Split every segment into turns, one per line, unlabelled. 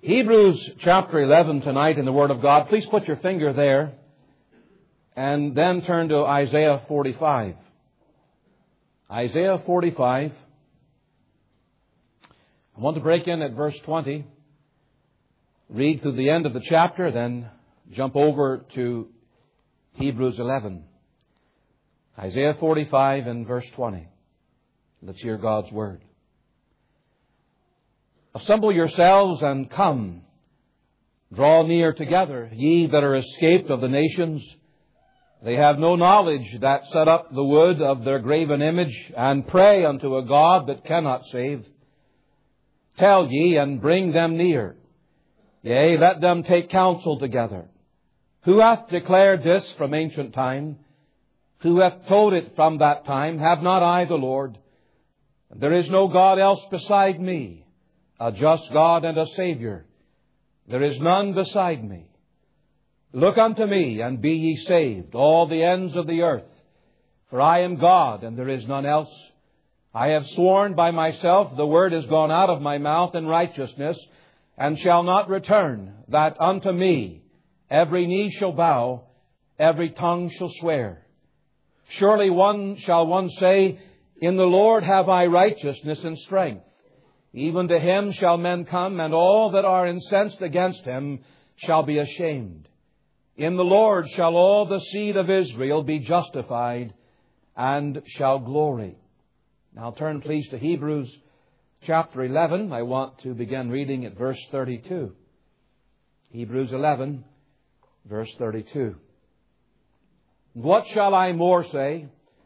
Hebrews chapter 11 tonight in the Word of God. Please put your finger there and then turn to Isaiah 45. Isaiah 45. I want to break in at verse 20, read through the end of the chapter, then jump over to Hebrews 11. Isaiah 45 and verse 20. Let's hear God's Word. Assemble yourselves and come. Draw near together, ye that are escaped of the nations. They have no knowledge that set up the wood of their graven image, and pray unto a God that cannot save. Tell ye, and bring them near. Yea, let them take counsel together. Who hath declared this from ancient time? Who hath told it from that time? Have not I the Lord? There is no God else beside me, a just God and a Savior. There is none beside me. Look unto me, and be ye saved, all the ends of the earth. For I am God, and there is none else. I have sworn by myself, the word is gone out of my mouth in righteousness, and shall not return, that unto me every knee shall bow, every tongue shall swear. Surely one say, In the Lord have I righteousness and strength. Even to him shall men come, and all that are incensed against him shall be ashamed. In the Lord shall all the seed of Israel be justified, and shall glory. Now turn please to Hebrews chapter 11. I want to begin reading at verse 32. Hebrews 11, verse 32. What shall I more say?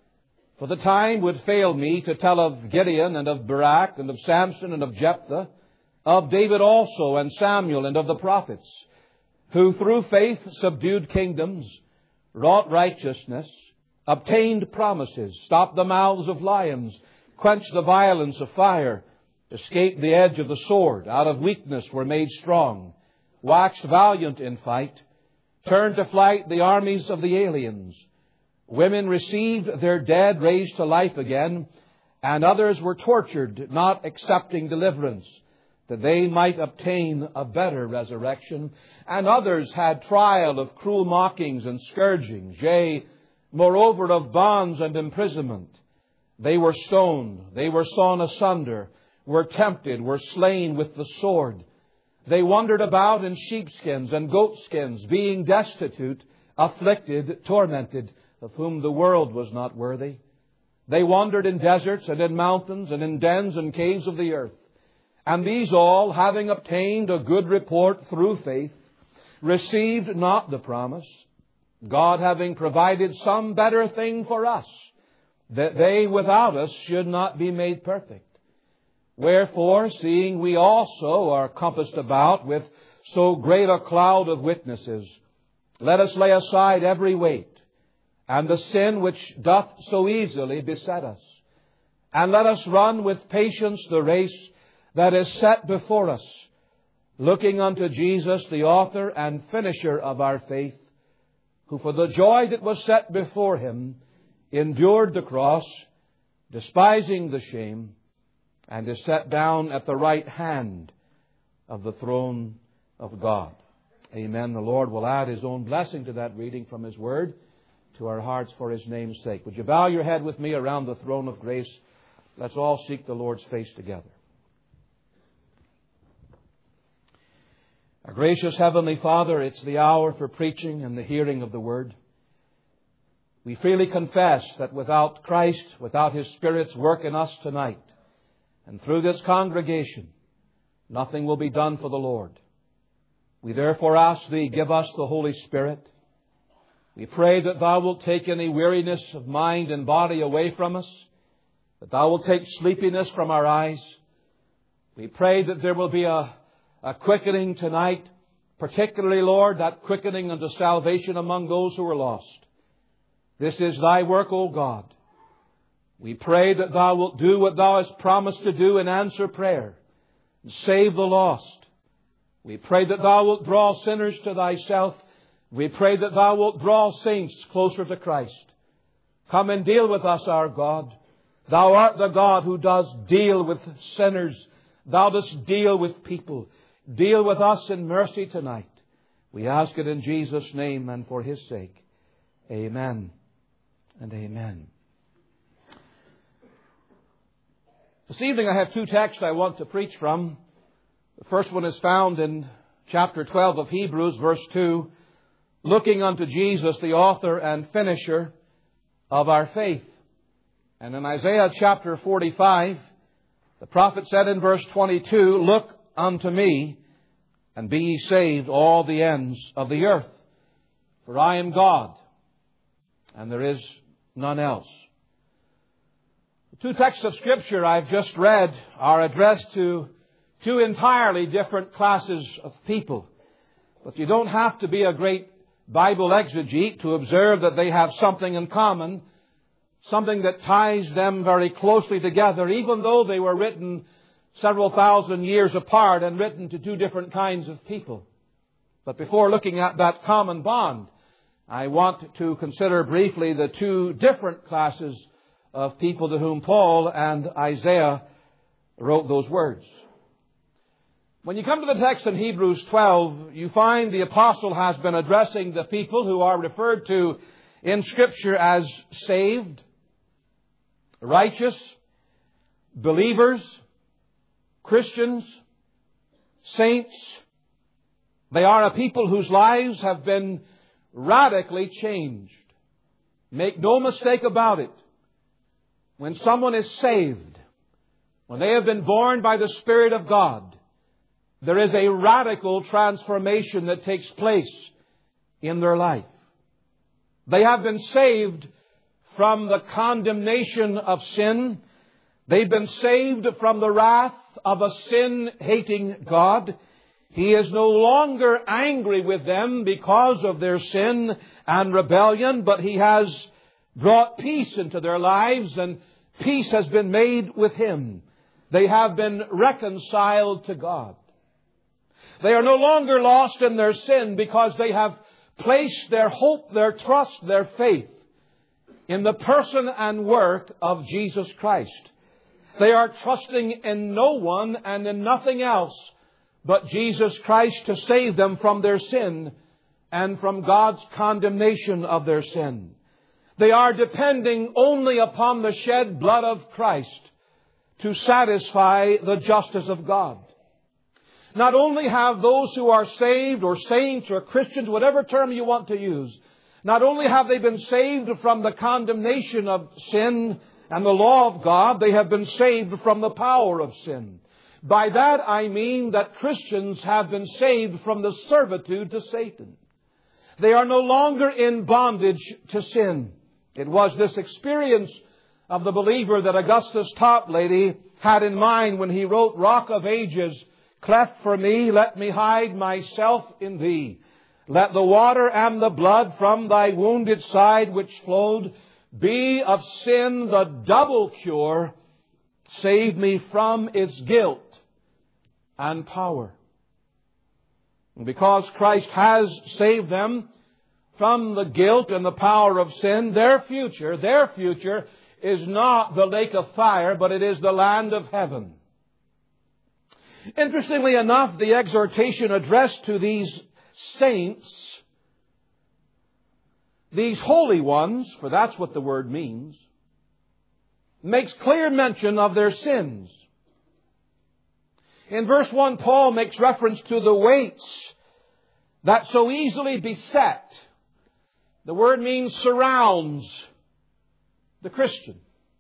For the time would fail me to tell of Gideon and of Barak and of Samson and of Jephthah, of David also and Samuel and of the prophets, who through faith subdued kingdoms, wrought righteousness, obtained promises, stopped the mouths of lions, quenched the violence of fire, escaped the edge of the sword, out of weakness were made strong, waxed valiant in fight, turned to flight the armies of the aliens. Women received their dead raised to life again, and others were tortured, not accepting deliverance, that they might obtain a better resurrection. And others had trial of cruel mockings and scourgings, yea, moreover of bonds and imprisonment. They were stoned, they were sawn asunder, were tempted, were slain with the sword. They wandered about in sheepskins and goatskins, being destitute, afflicted, tormented, of whom the world was not worthy. They wandered in deserts and in mountains and in dens and caves of the earth. And these all, having obtained a good report through faith, received not the promise, God having provided some better thing for us, that they without us should not be made perfect. Wherefore, seeing we also are compassed about with so great a cloud of witnesses, let us lay aside every weight, and the sin which doth so easily beset us. And let us run with patience the race that is set before us, looking unto Jesus, the author and finisher of our faith, who for the joy that was set before him endured the cross, despising the shame, and is set down at the right hand of the throne of God. Amen. The Lord will add His own blessing to that reading from His Word to our hearts for His name's sake. Would you bow your head with me around the throne of grace? Let's all seek the Lord's face together. Our gracious Heavenly Father, it's the hour for preaching and the hearing of the Word. We freely confess that without Christ, without His Spirit's work in us tonight, and through this congregation, nothing will be done for the Lord. We therefore ask Thee, give us the Holy Spirit. We pray that Thou wilt take any weariness of mind and body away from us, that Thou wilt take sleepiness from our eyes. We pray that there will be a quickening tonight, particularly, Lord, that quickening unto salvation among those who are lost. This is Thy work, O God. We pray that Thou wilt do what Thou hast promised to do and answer prayer and save the lost. We pray that Thou wilt draw sinners to Thyself. We pray that Thou wilt draw saints closer to Christ. Come and deal with us, our God. Thou art the God who does deal with sinners. Thou dost deal with people. deal with us in mercy tonight. We ask it in Jesus' name and for His sake. Amen and amen. This evening I have two texts I want to preach from. The first one is found in chapter 12 of Hebrews, verse 2. Looking unto Jesus, the author and finisher of our faith. And in Isaiah chapter 45, the prophet said in verse 22, Look unto me, and be ye saved, all the ends of the earth. For I am God, and there is none else. The two texts of Scripture I've just read are addressed to two entirely different classes of people. But you don't have to be a great Bible exegete to observe that they have something in common, something that ties them very closely together, even though they were written several thousand years apart and written to two different kinds of people. But before looking at that common bond, I want to consider briefly the two different classes of people to whom Paul and Isaiah wrote those words. When you come to the text in Hebrews 12, you find the apostle has been addressing the people who are referred to in Scripture as saved, righteous, believers, Christians, saints. They are a people whose lives have been radically changed. Make no mistake about it. When someone is saved, when they have been born by the Spirit of God, there is a radical transformation that takes place in their life. They have been saved from the condemnation of sin. They've been saved from the wrath of a sin-hating God. He is no longer angry with them because of their sin and rebellion, but He has brought peace into their lives, and peace has been made with Him. They have been reconciled to God. They are no longer lost in their sin because they have placed their hope, their trust, their faith in the person and work of Jesus Christ. They are trusting in no one and in nothing else but Jesus Christ to save them from their sin and from God's condemnation of their sin. They are depending only upon the shed blood of Christ to satisfy the justice of God. Not only have those who are saved or saints or Christians, whatever term you want to use, not only have they been saved from the condemnation of sin and the law of God, they have been saved from the power of sin. By that I mean that Christians have been saved from the servitude to Satan. They are no longer in bondage to sin. It was this experience of the believer that Augustus Toplady had in mind when he wrote, Rock of Ages, cleft for me, let me hide myself in Thee. Let the water and the blood from Thy wounded side which flowed be of sin the double cure. Save me from its guilt and power. And because Christ has saved them from the guilt and the power of sin, their future is not the lake of fire, but it is the land of heaven. Interestingly enough, the exhortation addressed to these saints, these holy ones, for that's what the word means, makes clear mention of their sins. In verse 1, Paul makes reference to the weights that so easily beset. The word means surrounds the Christian.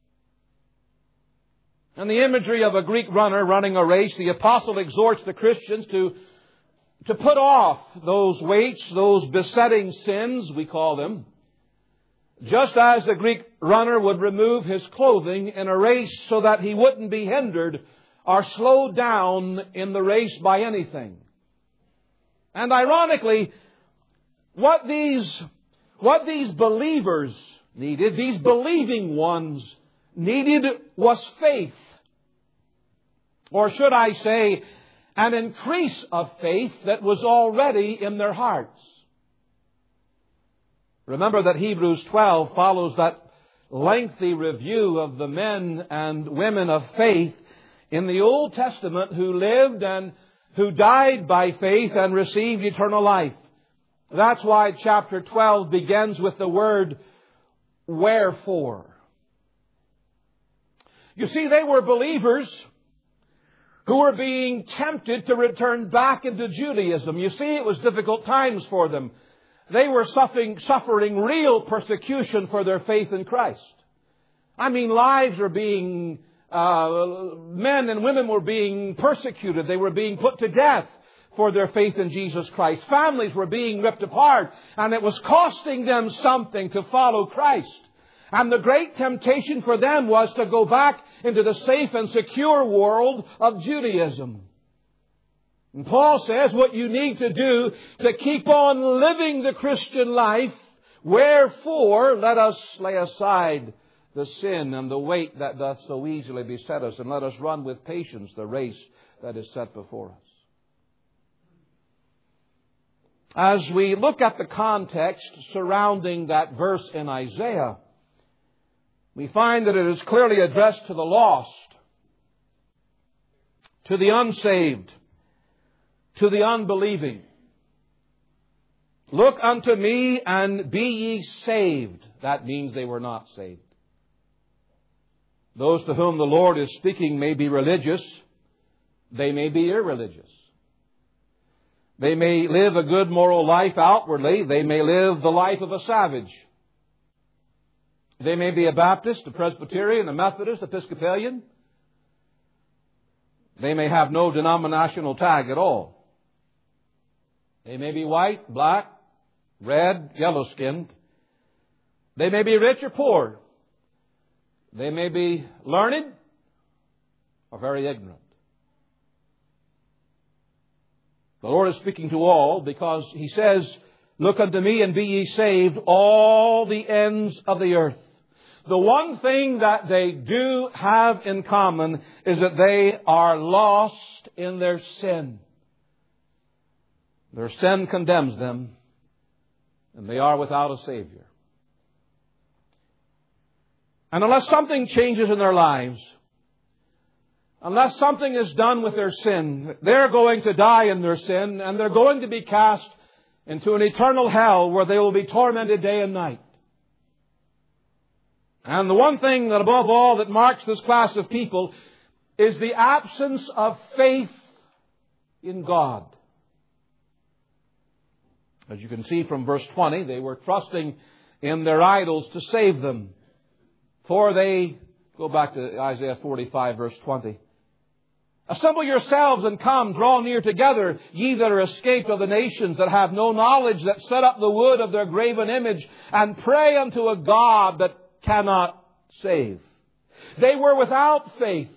And the imagery of a Greek runner running a race, the apostle exhorts the Christians to put off those weights, those besetting sins, we call them, just as the Greek runner would remove his clothing in a race so that he wouldn't be hindered or slowed down in the race by anything. And ironically, what these believers needed, these believing ones needed, was faith. Or should I say, an increase of faith that was already in their hearts. Remember that Hebrews 12 follows that lengthy review of the men and women of faith in the Old Testament who lived and who died by faith and received eternal life. That's why chapter 12 begins with the word wherefore. You see, they were believers who were being tempted to return back into Judaism. You see, it was difficult times for them. They were suffering real persecution for their faith in Christ. I mean, lives are being, men and women were being persecuted. They were being put to death for their faith in Jesus Christ. Families were being ripped apart, and it was costing them something to follow Christ. And the great temptation for them was to go back into the safe and secure world of Judaism. And Paul says what you need to do to keep on living the Christian life, wherefore let us lay aside the sin and the weight that doth so easily beset us, and let us run with patience the race that is set before us. As we look at the context surrounding that verse in Isaiah, we find that it is clearly addressed to the lost, to the unsaved, to the unbelieving. Look unto me and be ye saved. That means they were not saved. Those to whom the Lord is speaking may be religious. They may be irreligious. They may live a good moral life outwardly. They may live the life of a savage. They may be a Baptist, a Presbyterian, a Methodist, Episcopalian. They may have no denominational tag at all. They may be white, black, red, yellow-skinned. They may be rich or poor. They may be learned or very ignorant. The Lord is speaking to all because He says, look unto me and be ye saved, all the ends of the earth. The one thing that they do have in common is that they are lost in their sin. Their sin condemns them, and they are without a Savior. And unless something changes in their lives, unless something is done with their sin, they're going to die in their sin, and they're going to be cast into an eternal hell where they will be tormented day and night. And the one thing that above all that marks this class of people is the absence of faith in God. As you can see from verse 20, they were trusting in their idols to save them. For they, go back to Isaiah 45, verse 20. Assemble yourselves and come, draw near together, ye that are escaped of the nations, that have no knowledge, that set up the wood of their graven image, and pray unto a God that cannot save. They were without faith,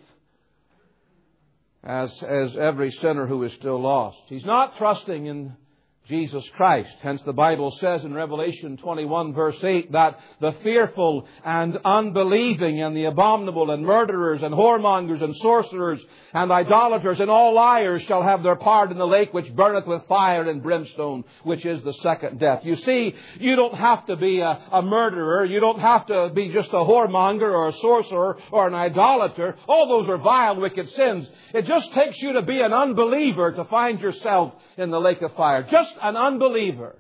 as every sinner who is still lost. He's not trusting in Jesus Christ. Hence the Bible says in Revelation 21 verse 8 that the fearful and unbelieving and the abominable and murderers and whoremongers and sorcerers and idolaters and all liars shall have their part in the lake which burneth with fire and brimstone, which is the second death. You see, you don't have to be a murderer. You don't have to be just a whoremonger or a sorcerer or an idolater. All those are vile, wicked sins. It just takes you to be an unbeliever to find yourself in the lake of fire. Just an unbeliever.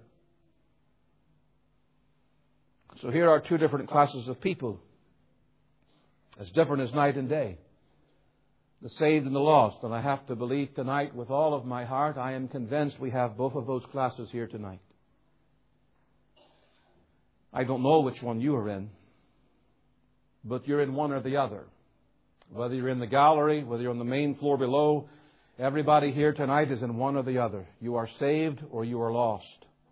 So here are two different classes of people, as different as night and day. The saved and the lost. And I have to believe tonight with all of my heart, I am convinced we have both of those classes here tonight. I don't know which one you are in, but you're in one or the other. Whether you're in the gallery, whether you're on the main floor below, everybody here tonight is in one or the other. You are saved or you are lost.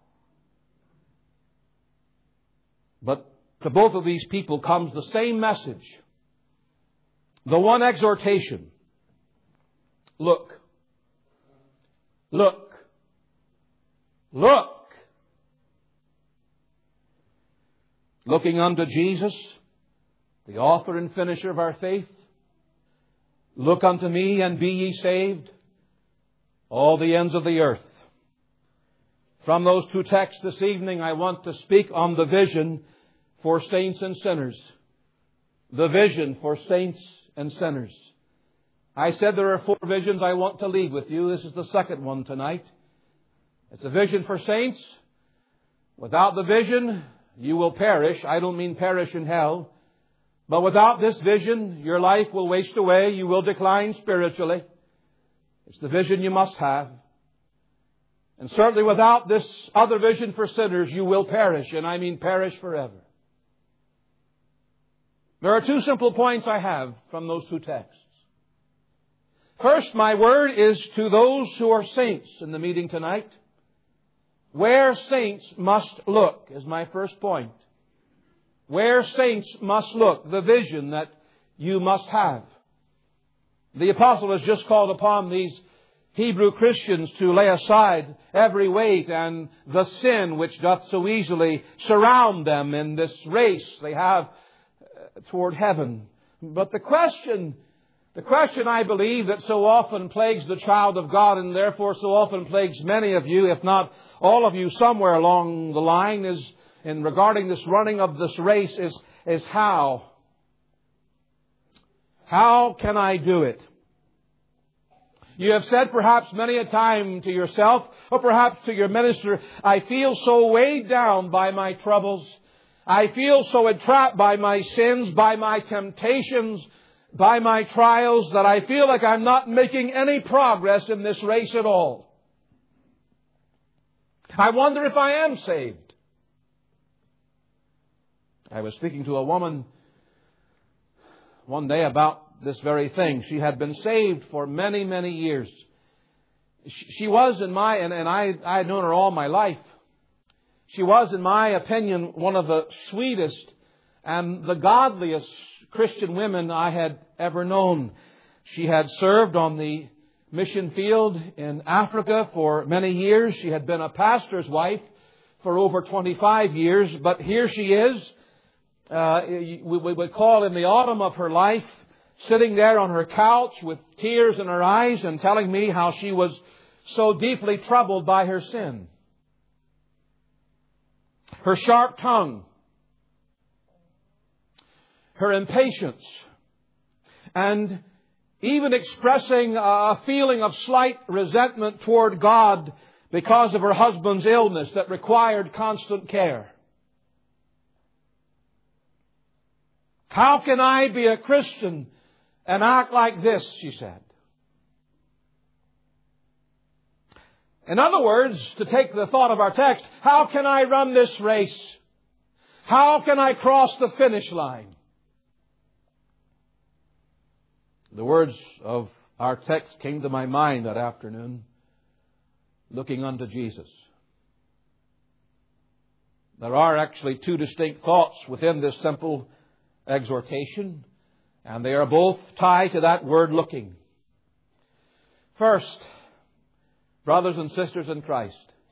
But to both of these people comes the same message. The one exhortation. Look. Look. Look. Looking unto Jesus, the author and finisher of our faith. Look unto me and be ye saved, all the ends of the earth. From those two texts this evening, I want to speak on the vision for saints and sinners. The vision for saints and sinners. I said there are 4 visions I want to leave with you. This is the second one tonight. It's a vision for saints. Without the vision, you will perish. I don't mean perish in hell. But without this vision, your life will waste away. You will decline spiritually. It's the vision you must have. And certainly without this other vision for sinners, you will perish. And I mean perish forever. There are 2 simple points I have from those 2 texts. First, my word is to those who are saints in the meeting tonight. Where saints must look is my first point. Where saints must look, the vision that you must have. The apostle has just called upon these Hebrew Christians to lay aside every weight and the sin which doth so easily surround them in this race they have toward heaven. But the question I believe that so often plagues the child of God, and therefore so often plagues many of you, if not all of you somewhere along the line, is in regarding this running of this race is how. How can I do it? You have said perhaps many a time to yourself, or perhaps to your minister, I feel so weighed down by my troubles. I feel so entrapped by my sins, by my temptations, by my trials, that I feel like I'm not making any progress in this race at all. I wonder if I am saved. I was speaking to a woman one day about this very thing. She had been saved for many, many years. She was in my, and I had known her all my life. She was, in my opinion, one of the sweetest and the godliest Christian women I had ever known. She had served on the mission field in Africa for many years. She had been a pastor's wife for over 25 years. But here she is, we would call in the autumn of her life, sitting there on her couch with tears in her eyes and telling me how she was so deeply troubled by her sin. Her sharp tongue, her impatience, and even expressing a feeling of slight resentment toward God because of her husband's illness that required constant care. How can I be a Christian and act like this, she said. In other words, to take the thought of our text, how can I run this race? How can I cross the finish line? The words of our text came to my mind that afternoon, looking unto Jesus. There are actually 2 distinct thoughts within this simple exhortation, and they are both tied to that word looking. First, brothers and sisters in Christ,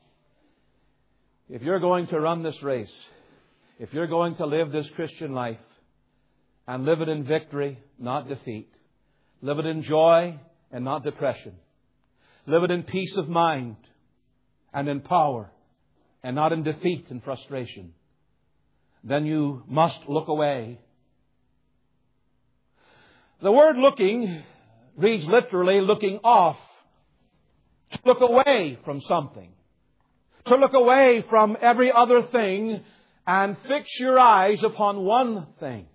if you're going to run this race, if you're going to live this Christian life and live it in victory, not defeat, live it in joy and not depression, live it in peace of mind and in power and not in defeat and frustration, then you must look away. The word looking reads literally looking off. To look away from something. To look away from every other thing and fix your eyes upon one thing.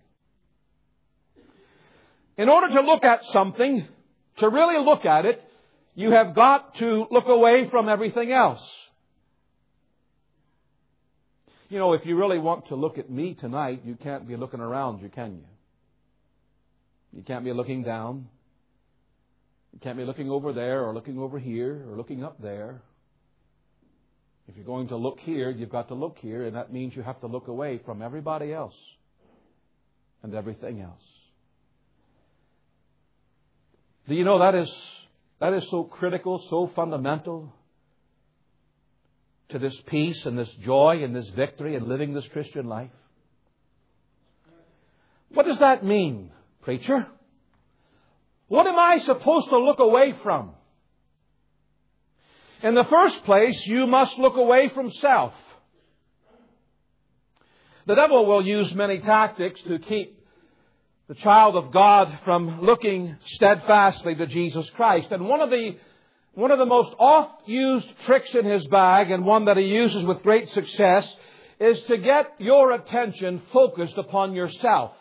In order to look at something, to really look at it, you have got to look away from everything else. You know, if you really want to look at me tonight, you can't be looking around you, can you? You can't be looking down. You can't be looking over there or looking over here or looking up there. If you're going to look here, you've got to look here, and that means you have to look away from everybody else and everything else. Do you know that is so critical, so fundamental to this peace and this joy and this victory and living this Christian life? What does that mean, preacher? What am I supposed to look away from? In the first place, you must look away from self. The devil will use many tactics to keep the child of God from looking steadfastly to Jesus Christ. And one of the most oft-used tricks in his bag, and one that he uses with great success, is to get your attention focused upon yourself.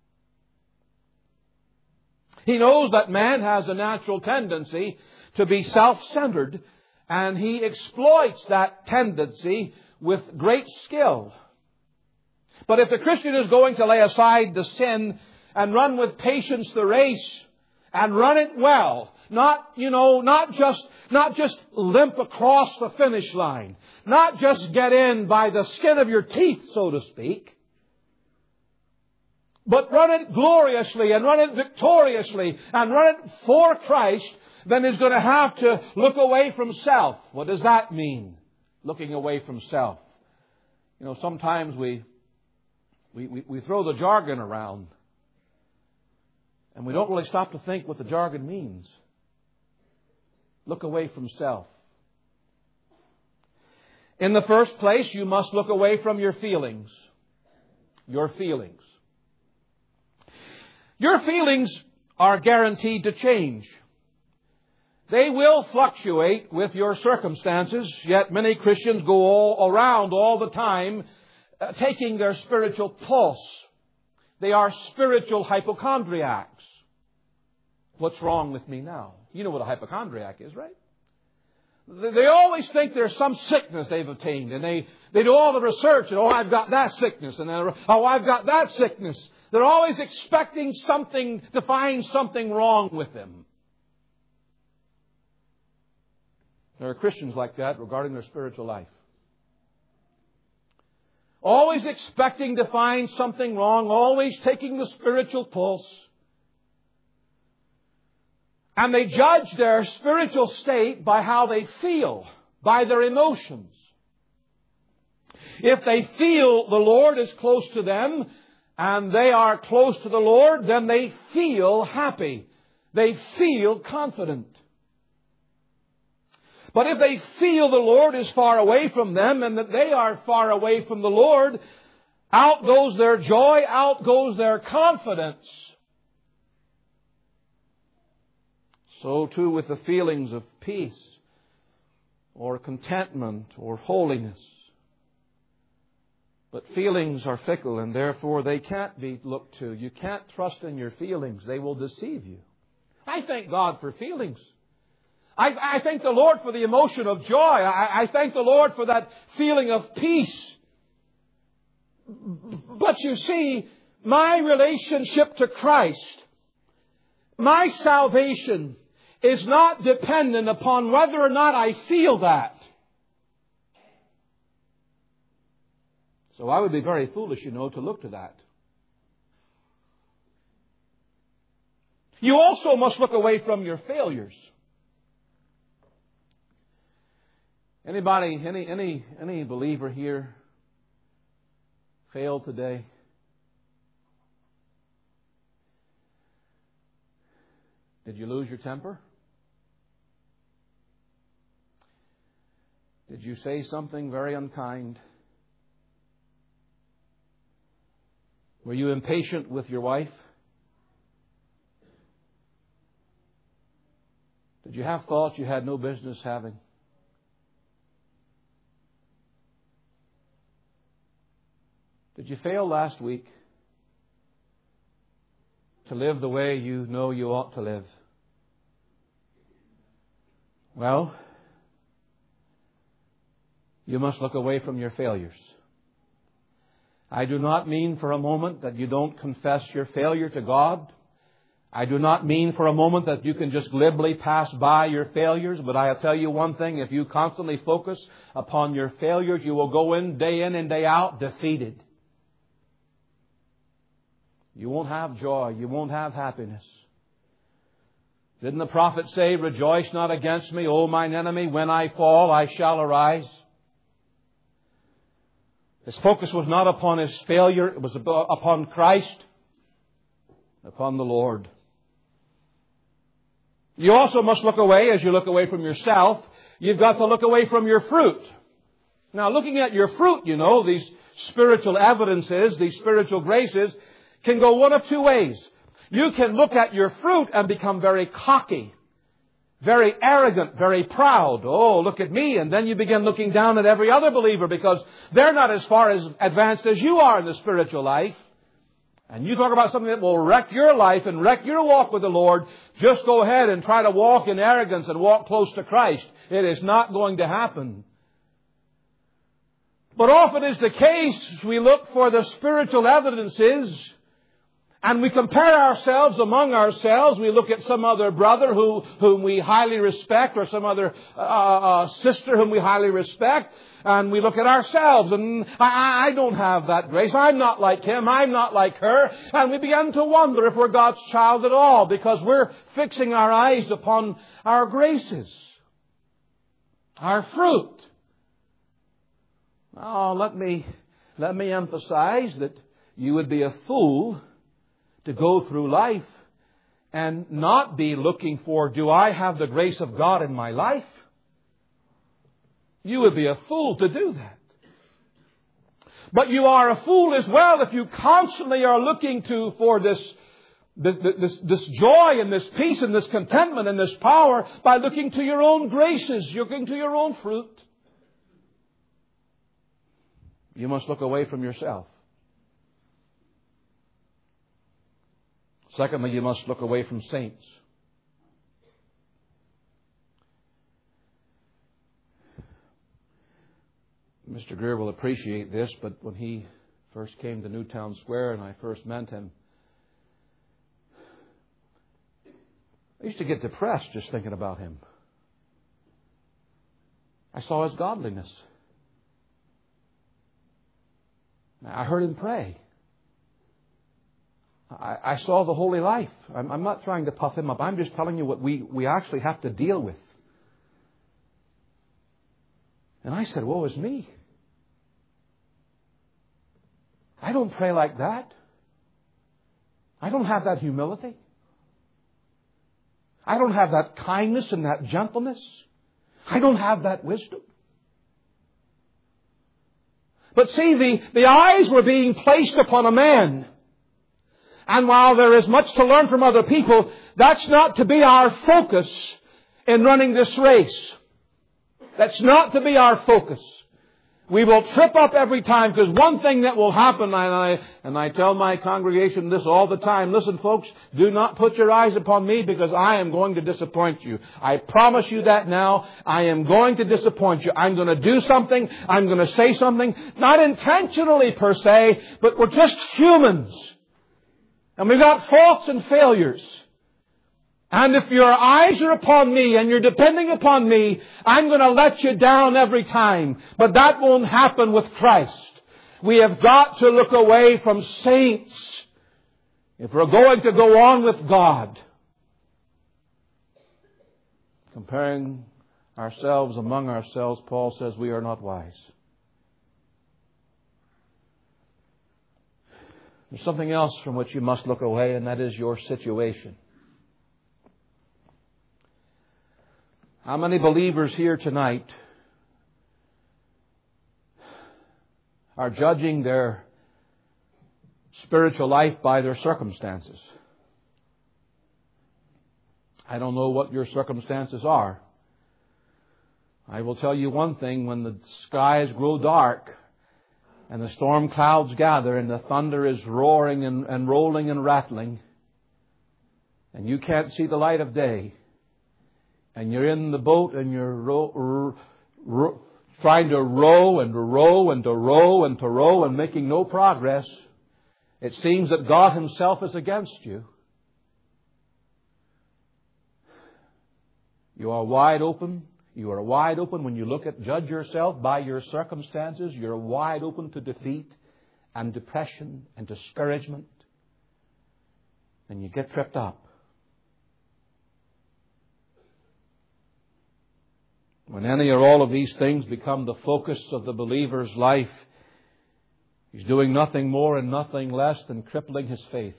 He knows that man has a natural tendency to be self-centered, and he exploits that tendency with great skill. But if the Christian is going to lay aside the sin and run with patience the race, and run it well, not just limp across the finish line, not just get in by the skin of your teeth, so to speak, but run it gloriously and run it victoriously and run it for Christ, then he's going to have to look away from self. What does that mean? Looking away from self. Sometimes we throw the jargon around, and we don't really stop to think what the jargon means. Look away from self. In the first place, you must look away from your feelings. Your feelings. Your feelings are guaranteed to change. They will fluctuate with your circumstances, yet many Christians go all around all the time taking their spiritual pulse. They are spiritual hypochondriacs. What's wrong with me now? You know what a hypochondriac is, right? They always think there's some sickness they've obtained, and they do all the research, and I've got that sickness, and I've got that sickness. They're always expecting something to find something wrong with them. There are Christians like that regarding their spiritual life. Always expecting to find something wrong, always taking the spiritual pulse. And they judge their spiritual state by how they feel, by their emotions. If they feel the Lord is close to them, and they are close to the Lord, then they feel happy. They feel confident. But if they feel the Lord is far away from them and that they are far away from the Lord, out goes their joy, out goes their confidence. So too with the feelings of peace or contentment or holiness. But feelings are fickle, and therefore they can't be looked to. You can't trust in your feelings. They will deceive you. I thank God for feelings. I thank the Lord for the emotion of joy. I thank the Lord for that feeling of peace. But you see, my relationship to Christ, my salvation, is not dependent upon whether or not I feel that. So I would be very foolish, to look to that. You also must look away from your failures. Anybody, any believer here failed today? Did you lose your temper? Did you say something very unkind? Were you impatient with your wife? Did you have thoughts you had no business having? Did you fail last week to live the way you know you ought to live? Well, you must look away from your failures. I do not mean for a moment that you don't confess your failure to God. I do not mean for a moment that you can just glibly pass by your failures, but I'll tell you one thing, if you constantly focus upon your failures, you will go in and day out defeated. You won't have joy. You won't have happiness. Didn't the prophet say, "Rejoice not against me, O mine enemy. When I fall, I shall arise"? His focus was not upon his failure. It was upon Christ, upon the Lord. You also must look away, as you look away from yourself, you've got to look away from your fruit. Now, looking at your fruit, these spiritual evidences, these spiritual graces, can go one of two ways. You can look at your fruit and become very cocky, very arrogant, very proud. Oh, look at me. And then you begin looking down at every other believer because they're not as far as advanced as you are in the spiritual life. And you talk about something that will wreck your life and wreck your walk with the Lord. Just go ahead and try to walk in arrogance and walk close to Christ. It is not going to happen. But often is the case, we look for the spiritual evidences and we compare ourselves among ourselves. We look at some other brother whom we highly respect, or some other sister whom we highly respect, and we look at ourselves, and I don't have that grace. I'm not like him. I'm not like her. And we begin to wonder if we're God's child at all, because we're fixing our eyes upon our graces, our fruit. Oh, let me emphasize that you would be a fool to go through life and not be looking for, do I have the grace of God in my life? You would be a fool to do that. But you are a fool as well if you constantly are looking for this joy and this peace and this contentment and this power by looking to your own graces, looking to your own fruit. You must look away from yourself. Secondly, you must look away from saints. Mr. Greer will appreciate this, but when he first came to Newtown Square and I first met him, I used to get depressed just thinking about him. I saw his godliness. I heard him pray. I saw the holy life. I'm not trying to puff him up. I'm just telling you what we actually have to deal with. And I said, woe is me. I don't pray like that. I don't have that humility. I don't have that kindness and that gentleness. I don't have that wisdom. But see, the eyes were being placed upon a man. And while there is much to learn from other people, that's not to be our focus in running this race. That's not to be our focus. We will trip up every time, because one thing that will happen, and I tell my congregation this all the time, listen folks, do not put your eyes upon me, because I am going to disappoint you. I promise you that now. I am going to disappoint you. I'm going to do something. I'm going to say something. Not intentionally per se, but we're just humans. And we've got faults and failures. And if your eyes are upon me and you're depending upon me, I'm going to let you down every time. But that won't happen with Christ. We have got to look away from saints if we're going to go on with God. Comparing ourselves among ourselves, Paul says we are not wise. There's something else from which you must look away, and that is your situation. How many believers here tonight are judging their spiritual life by their circumstances? I don't know what your circumstances are. I will tell you one thing: when the skies grow dark and the storm clouds gather and the thunder is roaring and rolling and rattling, and you can't see the light of day, and you're in the boat and you're trying to row and to row and to row and to row and making no progress, it seems that God Himself is against you. You are wide open. You are wide open when you judge yourself by your circumstances. You're wide open to defeat and depression and discouragement. And you get tripped up. When any or all of these things become the focus of the believer's life, he's doing nothing more and nothing less than crippling his faith.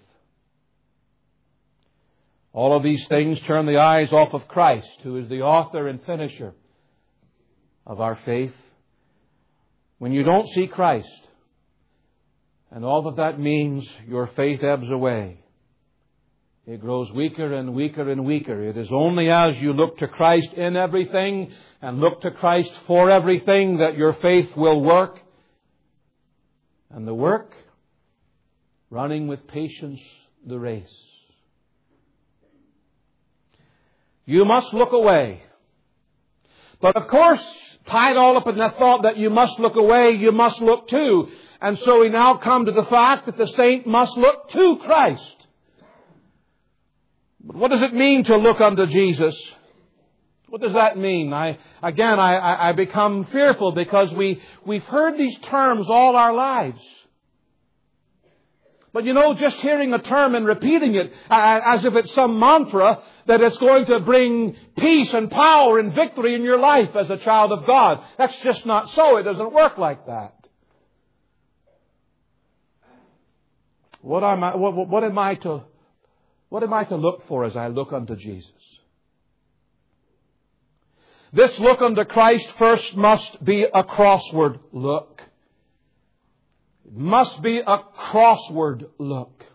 All of these things turn the eyes off of Christ, who is the author and finisher of our faith. When you don't see Christ, and all that means, your faith ebbs away. It grows weaker and weaker and weaker. It is only as you look to Christ in everything and look to Christ for everything that your faith will work. And the work, running with patience the race. You must look away. But of course, tied all up in that thought that you must look away, you must look too. And so we now come to the fact that the saint must look to Christ. But what does it mean to look unto Jesus? What does that mean? I become fearful because we've heard these terms all our lives. But just hearing a term and repeating it as if it's some mantra, that it's going to bring peace and power and victory in your life as a child of God. That's just not so. It doesn't work like that. What am I to look for as I look unto Jesus? This look unto Christ first must be a crossward look. It must be a crossward look.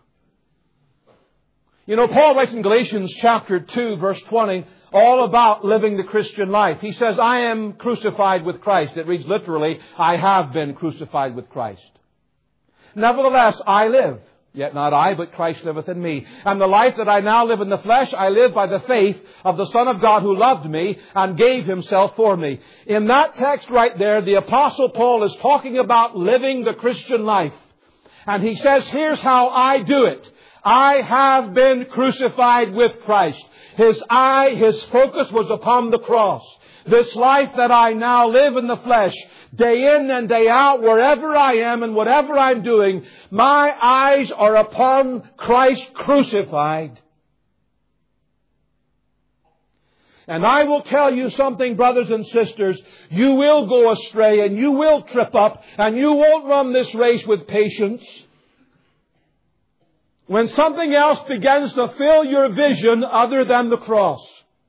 Paul writes in Galatians chapter 2, verse 20, all about living the Christian life. He says, I am crucified with Christ. It reads literally, I have been crucified with Christ. Nevertheless, I live. Yet not I, but Christ liveth in me. And the life that I now live in the flesh, I live by the faith of the Son of God who loved me and gave Himself for me. In that text right there, the Apostle Paul is talking about living the Christian life. And he says, here's how I do it. I have been crucified with Christ. His focus was upon the cross. This life that I now live in the flesh, day in and day out, wherever I am and whatever I'm doing, my eyes are upon Christ crucified. And I will tell you something, brothers and sisters, you will go astray and you will trip up and you won't run this race with patience. When something else begins to fill your vision other than the cross.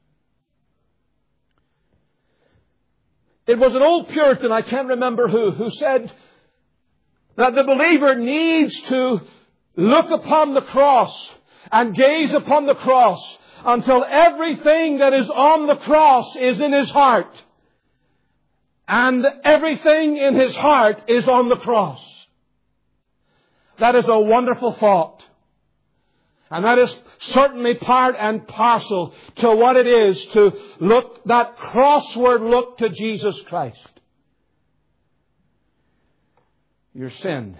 It was an old Puritan, I can't remember who said that the believer needs to look upon the cross and gaze upon the cross until everything that is on the cross is in his heart. And everything in his heart is on the cross. That is a wonderful thought. And that is certainly part and parcel to what it is to look, that crossward look to Jesus Christ. Your sin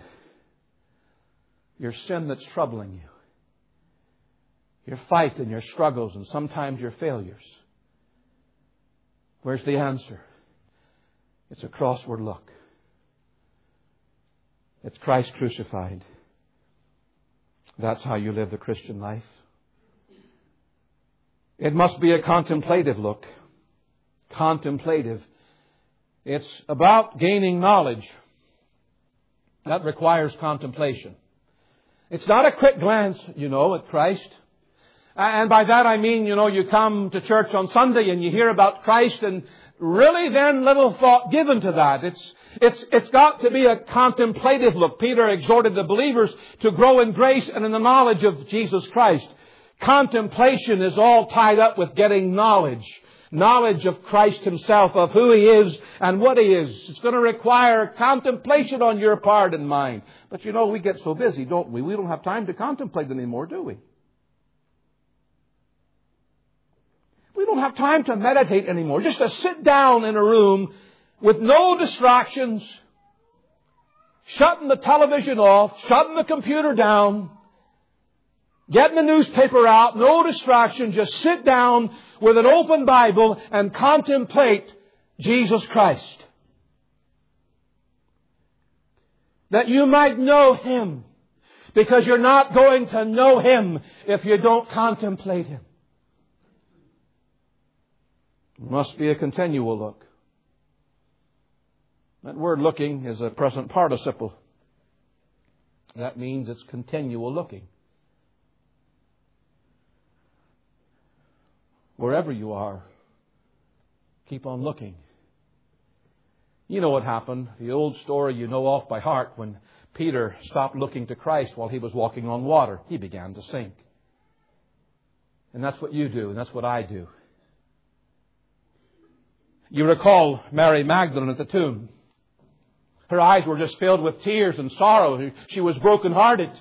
that's troubling you, your fight and your struggles and sometimes your failures. Where's the answer? It's a crossward look. It's Christ crucified. That's how you live the Christian life. It must be a contemplative look. Contemplative. It's about gaining knowledge. That requires contemplation. It's not a quick glance, at Christ. And by that I mean, you come to church on Sunday and you hear about Christ and really then little thought given to that. It's got to be a contemplative look. Peter exhorted the believers to grow in grace and in the knowledge of Jesus Christ. Contemplation is all tied up with getting knowledge. Knowledge of Christ Himself, of who He is and what He is. It's going to require contemplation on your part and mine. But we get so busy, don't we? We don't have time to contemplate anymore, do we? We don't have time to meditate anymore. Just to sit down in a room with no distractions, shutting the television off, shutting the computer down, getting the newspaper out, no distraction, just sit down with an open Bible and contemplate Jesus Christ. That you might know Him, because you're not going to know Him if you don't contemplate Him. It must be a continual look. That word looking is a present participle. That means it's continual looking. Wherever you are, keep on looking. You know what happened. The old story you know off by heart when Peter stopped looking to Christ while he was walking on water. He began to sink. And that's what you do, and that's what I do. You recall Mary Magdalene at the tomb. Her eyes were just filled with tears and sorrow. She was brokenhearted.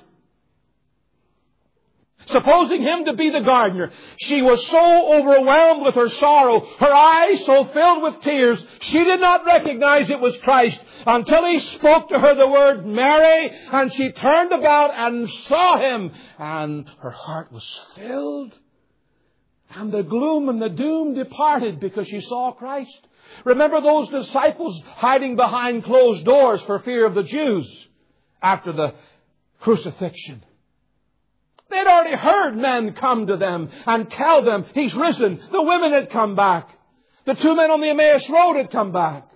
Supposing Him to be the gardener, she was so overwhelmed with her sorrow, her eyes so filled with tears, she did not recognize it was Christ until He spoke to her the word Mary, and she turned about and saw Him, and her heart was filled, and the gloom and the doom departed because she saw Christ. Remember those disciples hiding behind closed doors for fear of the Jews after the crucifixion. They'd already heard men come to them and tell them He's risen. The women had come back. The two men on the Emmaus Road had come back.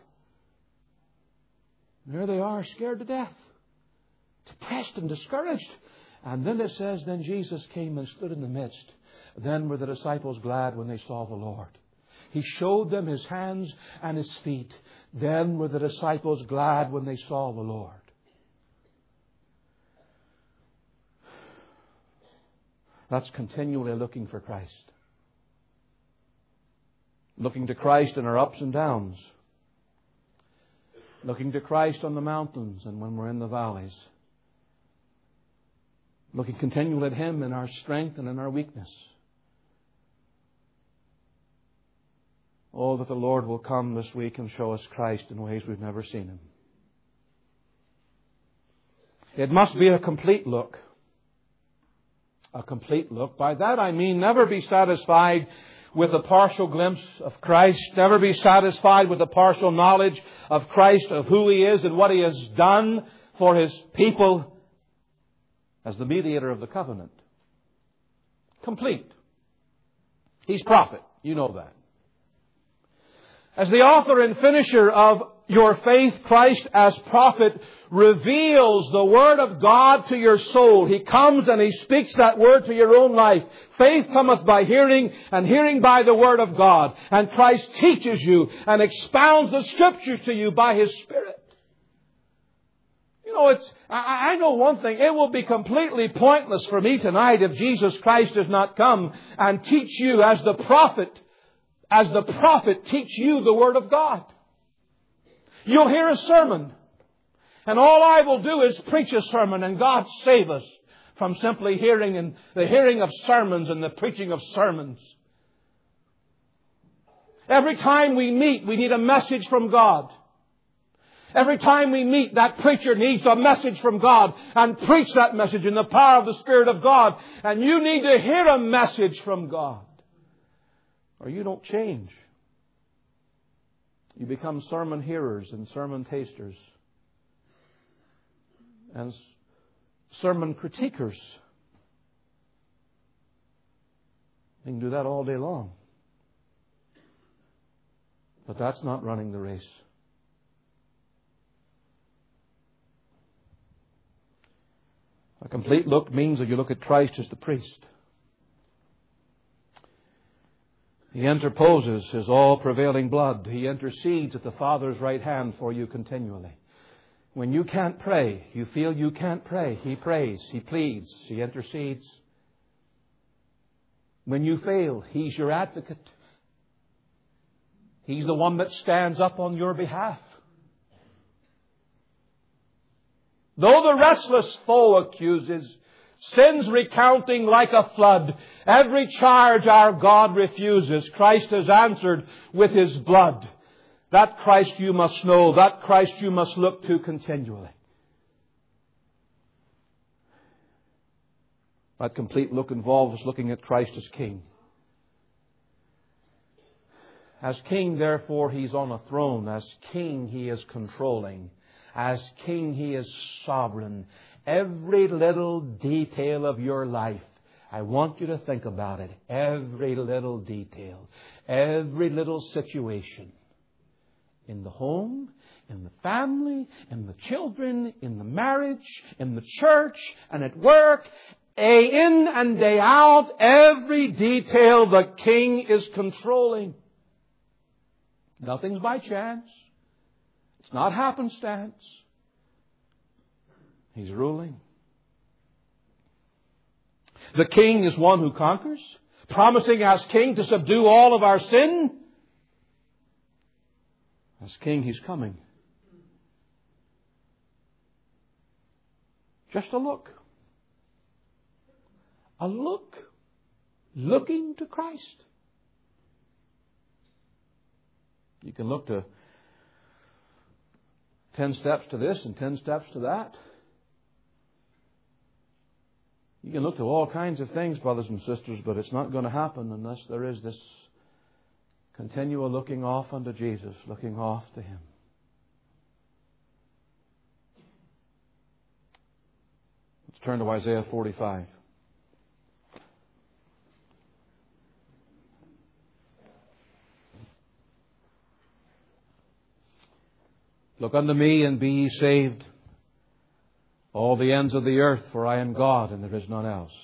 There they are, scared to death, depressed and discouraged. And then it says, then Jesus came and stood in the midst. Then were the disciples glad when they saw the Lord. He showed them His hands and His feet. Then were the disciples glad when they saw the Lord. That's continually looking for Christ. Looking to Christ in our ups and downs. Looking to Christ on the mountains and when we're in the valleys. Looking continually at Him in our strength and in our weakness. Oh, that the Lord will come this week and show us Christ in ways we've never seen Him. It must be a complete look. A complete look. By that I mean never be satisfied with a partial glimpse of Christ. Never be satisfied with a partial knowledge of Christ, of who He is and what He has done for His people as the mediator of the covenant. Complete. He's prophet. You know that. As the author and finisher of your faith, Christ as prophet reveals the Word of God to your soul. He comes and He speaks that Word to your own life. Faith cometh by hearing, and hearing by the Word of God. And Christ teaches you and expounds the Scriptures to you by His Spirit. You know, I know one thing. It will be completely pointless for me tonight if Jesus Christ does not come and teach you as the prophet teach you the Word of God. You'll hear a sermon, and all I will do is preach a sermon, and God save us from simply hearing and the hearing of sermons and the preaching of sermons. Every time we meet, we need a message from God. Every time we meet, that preacher needs a message from God and preach that message in the power of the Spirit of God. And you need to hear a message from God, or you don't change. You become sermon hearers and sermon tasters and sermon critiquers. You can do that all day long. But that's not running the race. A complete look means that you look at Christ as the priest. He interposes His all-prevailing blood. He intercedes at the Father's right hand for you continually. When you can't pray, you feel you can't pray, He prays, He pleads, He intercedes. When you fail, He's your advocate. He's the one that stands up on your behalf. Though the restless foe accuses, sins recounting like a flood, every charge our God refuses, Christ has answered with His blood. That Christ you must know, that Christ you must look to continually. That complete look involves looking at Christ as King. As King, therefore, He's on a throne. As King, He is controlling. As King, He is sovereign. Every little detail of your life, I want you to think about it. Every little detail. Every little situation. In the home, in the family, in the children, in the marriage, in the church, and at work. Day in and day out, every detail the King is controlling. Nothing's by chance. It's not happenstance. He's ruling. The King is one who conquers. promising as King to subdue all of our sin. As King, He's coming. Just a look. A look. Looking to Christ. You can look to 10 steps to this and 10 steps to that. You can look to all kinds of things, brothers and sisters, but it's not going to happen unless there is this continual looking off unto Jesus, looking off to Him. Let's turn to Isaiah 45. Look unto me and be ye saved, all the ends of the earth, for I am God and there is none else.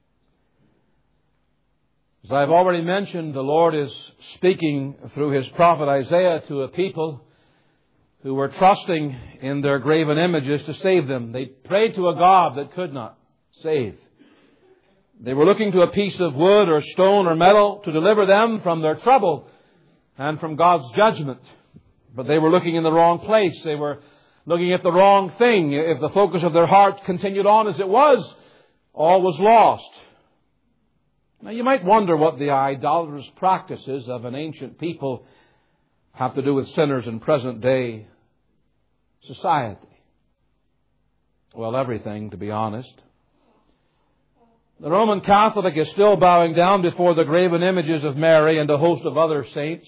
As I have already mentioned, the Lord is speaking through His prophet Isaiah to a people who were trusting in their graven images to save them. They prayed to a God that could not save. They were looking to a piece of wood or stone or metal to deliver them from their trouble and from God's judgment. But they were looking in the wrong place. They were looking at the wrong thing. If the focus of their heart continued on as it was, all was lost. Now you might wonder what the idolatrous practices of an ancient people have to do with sinners in present day society. Well, everything, to be honest. The Roman Catholic is still bowing down before the graven images of Mary and a host of other saints.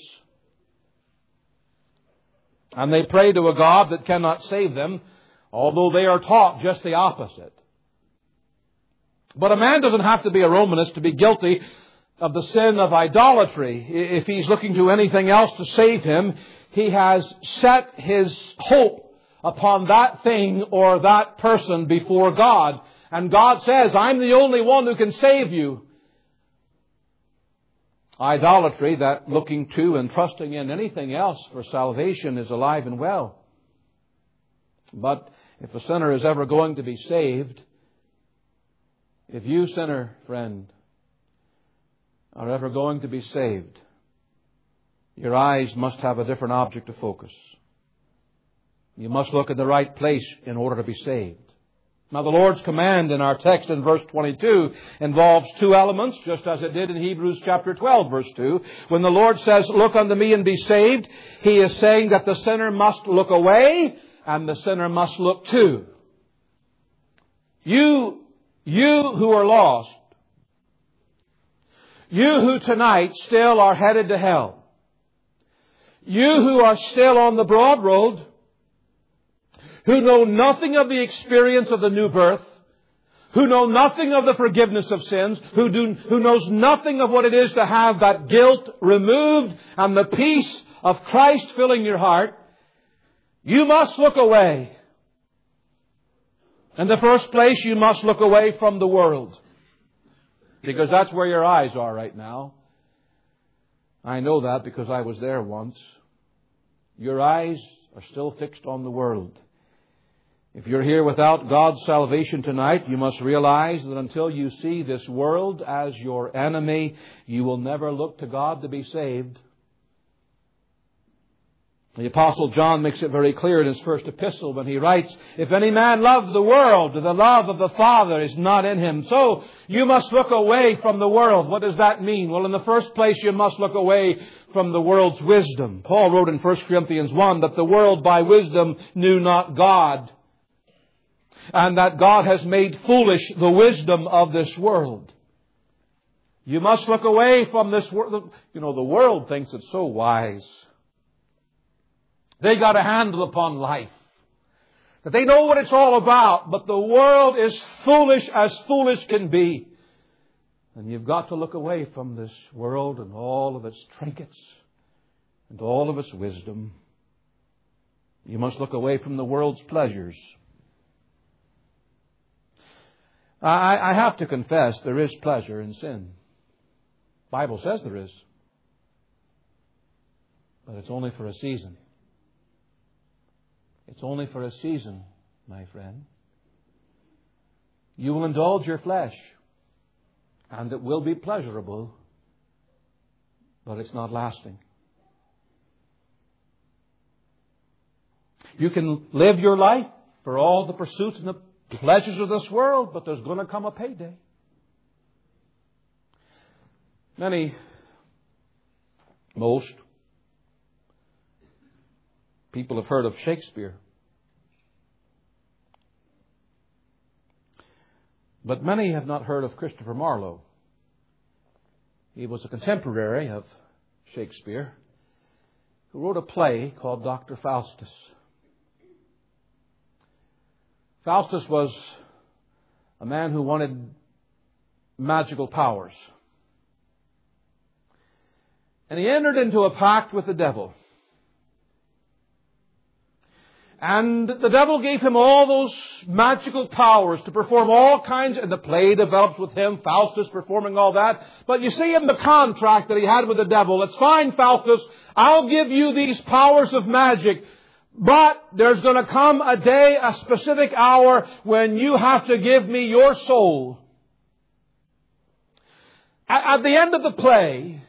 And they pray to a God that cannot save them, although they are taught just the opposite. But a man doesn't have to be a Romanist to be guilty of the sin of idolatry. If he's looking to anything else to save him, he has set his hope upon that thing or that person before God. And God says, I'm the only one who can save you. Idolatry, that looking to and trusting in anything else for salvation, is alive and well. But if a sinner is ever going to be saved, if you, sinner friend, are ever going to be saved, your eyes must have a different object of focus. You must look in the right place in order to be saved. Now, the Lord's command in our text in verse 22 involves two elements, just as it did in Hebrews chapter 12, verse 2. When the Lord says, look unto me and be saved, He is saying that the sinner must look away and the sinner must look to. You who are lost, you who tonight still are headed to hell, you who are still on the broad road, who know nothing of the experience of the new birth, who know nothing of the forgiveness of sins, who knows nothing of what it is to have that guilt removed and the peace of Christ filling your heart, you must look away. In the first place, you must look away from the world, because that's where your eyes are right now. I know that because I was there once. Your eyes are still fixed on the world. If you're here without God's salvation tonight, you must realize that until you see this world as your enemy, you will never look to God to be saved. The Apostle John makes it very clear in his first epistle when he writes, if any man love the world, the love of the Father is not in him. So you must look away from the world. What does that mean? Well, in the first place, you must look away from the world's wisdom. Paul wrote in 1 Corinthians 1 that the world by wisdom knew not God, and that God has made foolish the wisdom of this world. You must look away from this world. You know, the world thinks it's so wise. They got a handle upon life, that they know what it's all about, but the world is foolish as foolish can be. And you've got to look away from this world and all of its trinkets and all of its wisdom. You must look away from the world's pleasures. I have to confess, there is pleasure in sin. The Bible says there is. But it's only for a season. It's only for a season, my friend. You will indulge your flesh, and it will be pleasurable but it's not lasting. You can live your life for all the pursuits and the pleasures of this world, but there's going to come a payday. Most people have heard of Shakespeare. But many have not heard of Christopher Marlowe. He was a contemporary of Shakespeare who wrote a play called Dr. Faustus. Faustus was a man who wanted magical powers. And he entered into a pact with the devil. And the devil gave him all those magical powers to perform all kinds, and the play develops with him, Faustus performing all that. But you see in the contract that he had with the devil, it's fine, Faustus, I'll give you these powers of magic, but there's going to come a day, a specific hour, when you have to give me your soul. At the end of the play,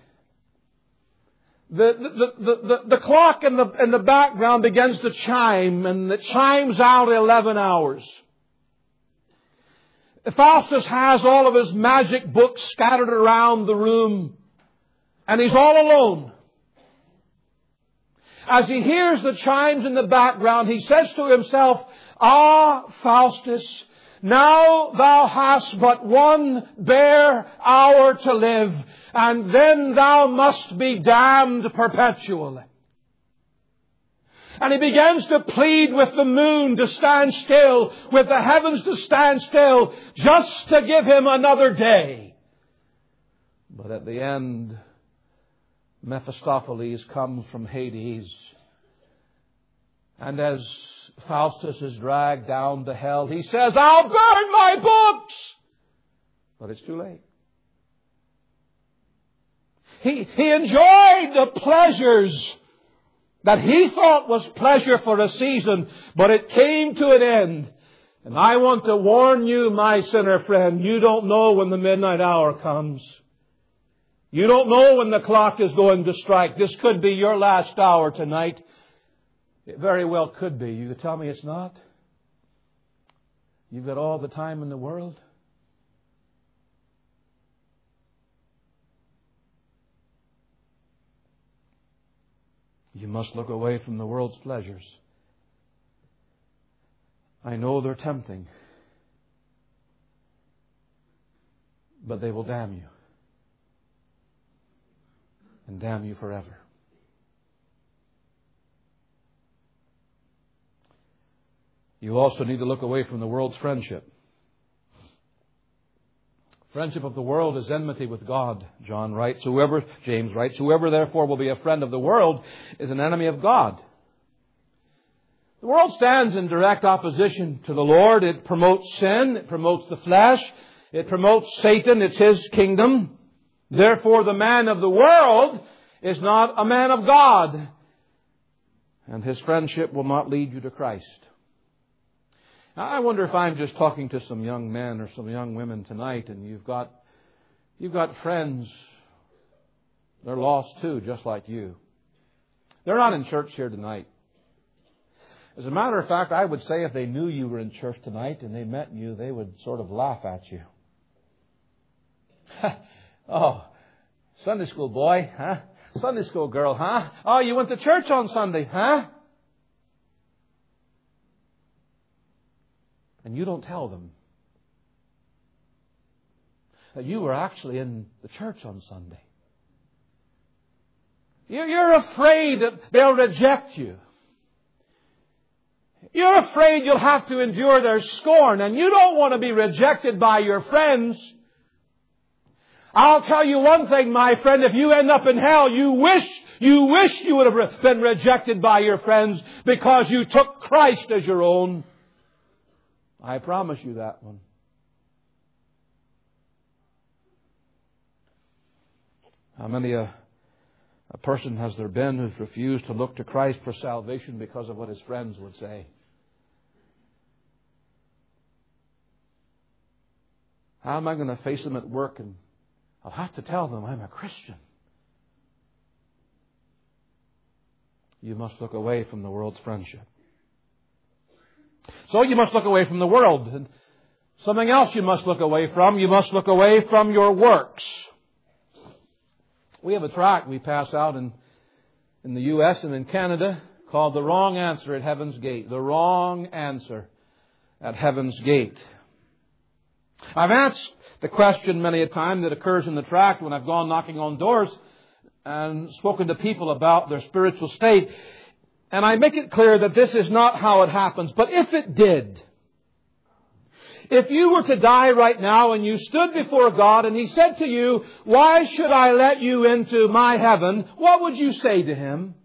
the clock in the background begins to chime, and it chimes out 11 hours. Faustus has all of his magic books scattered around the room, and he's all alone. As he hears the chimes in the background, he says to himself, "Ah, Faustus, now thou hast but one bare hour to live, and then thou must be damned perpetually." And he begins to plead with the moon to stand still, with the heavens to stand still, just to give him another day. But at the end, Mephistopheles comes from Hades. And as Faustus is dragged down to hell, he says, "I'll burn my books!" But it's too late. He enjoyed the pleasures that he thought was pleasure for a season, but it came to an end. And I want to warn you, my sinner friend, you don't know when the midnight hour comes. You don't know when the clock is going to strike. This could be your last hour tonight. It very well could be. You could tell me it's not. You've got all the time in the world. You must look away from the world's pleasures. I know they're tempting, but they will damn you. And damn you forever. You also need to look away from the world's friendship. Friendship of the world is enmity with God, James writes. Whoever therefore will be a friend of the world is an enemy of God. The world stands in direct opposition to the Lord. It promotes sin. It promotes the flesh. It promotes Satan. It's his kingdom. Therefore, the man of the world is not a man of God. And his friendship will not lead you to Christ. Now, I wonder if I'm just talking to some young men or some young women tonight, and you've got friends. They're lost too, just like you. They're not in church here tonight. As a matter of fact, I would say if they knew you were in church tonight and they met you, they would sort of laugh at you. Oh, Sunday school boy, huh? Sunday school girl, huh? Oh, you went to church on Sunday, huh? And you don't tell them that you were actually in the church on Sunday. You're afraid that they'll reject you. You're afraid you'll have to endure their scorn, and you don't want to be rejected by your friends. I'll tell you one thing, my friend, if you end up in hell, you wish you would have been rejected by your friends because you took Christ as your own. I promise you that one. How many a person has there been who's refused to look to Christ for salvation because of what his friends would say? How am I going to face them at work and I'll have to tell them I'm a Christian? you must look away from the world's friendship. So you must look away from the world. And something else you must look away from. You must look away from your works. We have a tract we pass out in the U.S. and in Canada called The Wrong Answer at Heaven's Gate. The Wrong Answer at Heaven's Gate. I've asked the question many a time that occurs in the tract when I've gone knocking on doors and spoken to people about their spiritual state. And I make it clear that this is not how it happens. But if it did, if you were to die right now and you stood before God and He said to you, "Why should I let you into my heaven?" what would you say to Him?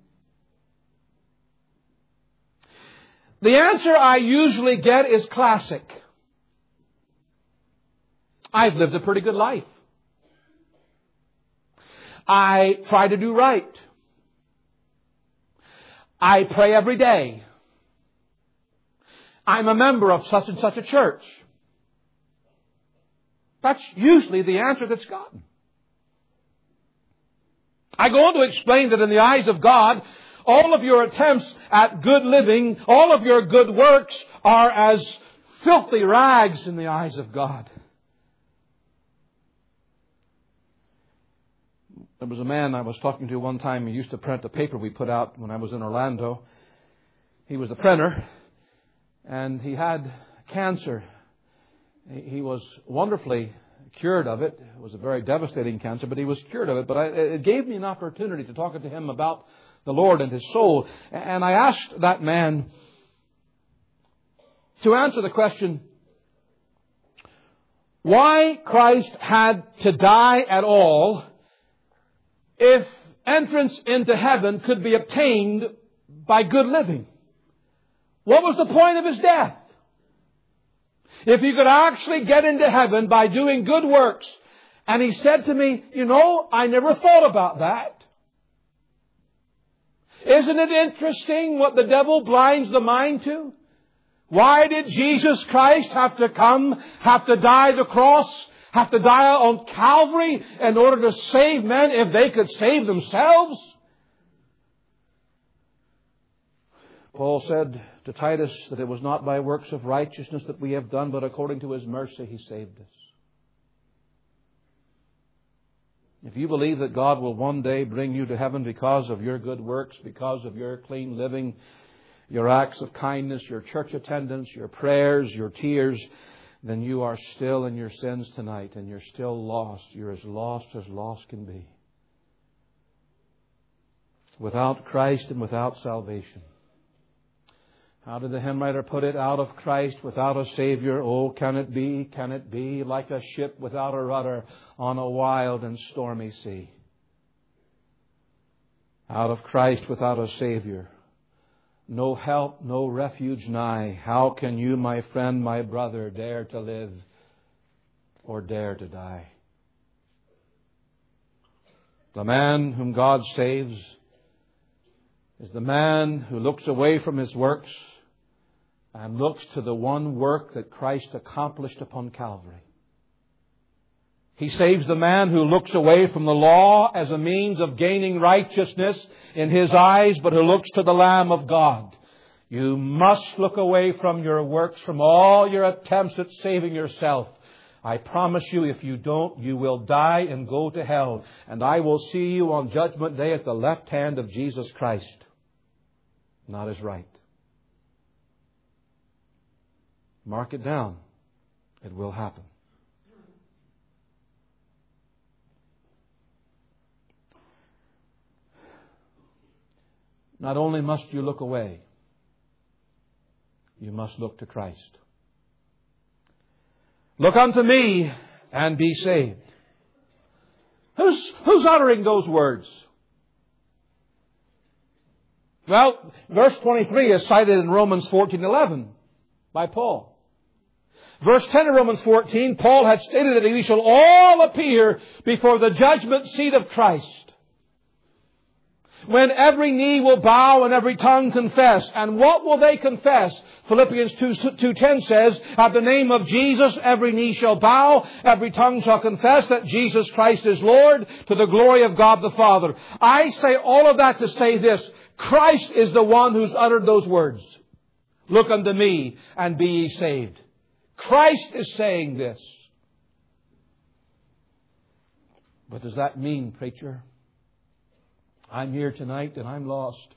The answer I usually get is classic. I've lived a pretty good life. I try to do right. I pray every day. I'm a member of such and such a church. That's usually the answer that's gotten. I go on to explain that in the eyes of God, all of your attempts at good living, all of your good works are as filthy rags in the eyes of God. There was a man I was talking to one time. He used to print the paper we put out when I was in Orlando. He was the printer, and he had cancer. He was wonderfully cured of it. It was a very devastating cancer, but he was cured of it. But it gave me an opportunity to talk to him about the Lord and His soul. And I asked that man to answer the question, why Christ had to die at all if entrance into heaven could be obtained by good living. What was the point of His death? If you could actually get into heaven by doing good works. And he said to me, I never thought about that. Isn't it interesting what the devil blinds the mind to? Why did Jesus Christ have to die the cross, have to die on Calvary in order to save men if they could save themselves? Paul said to Titus that it was not by works of righteousness that we have done, but according to His mercy He saved us. If you believe that God will one day bring you to heaven because of your good works, because of your clean living, your acts of kindness, your church attendance, your prayers, your tears, then you are still in your sins tonight and you're still lost. You're as lost can be. Without Christ and without salvation. How did the hymn writer put it? Out of Christ, without a Savior, oh, can it be like a ship without a rudder on a wild and stormy sea? Out of Christ, without a Savior, no help, no refuge nigh. How can you, my friend, my brother, dare to live or dare to die? The man whom God saves is the man who looks away from his works and looks to the one work that Christ accomplished upon Calvary. He saves the man who looks away from the law as a means of gaining righteousness in his eyes, but who looks to the Lamb of God. You must look away from your works, from all your attempts at saving yourself. I promise you, if you don't, you will die and go to hell. And I will see you on Judgment Day at the left hand of Jesus Christ. Not His right. Mark it down. It will happen. Not only must you look away, you must look to Christ. Look unto me and be saved. Who's uttering those words? Well, verse 23 is cited in Romans 14:11 by Paul. Verse 10 of Romans 14, Paul had stated that we shall all appear before the judgment seat of Christ, when every knee will bow and every tongue confess. And what will they confess? Philippians 2:10 says, at the name of Jesus, every knee shall bow, every tongue shall confess that Jesus Christ is Lord, to the glory of God the Father. I say all of that to say this. Christ is the one who's uttered those words. Look unto me and be ye saved. Christ is saying this. What does that mean, preacher? I'm here tonight and I'm lost.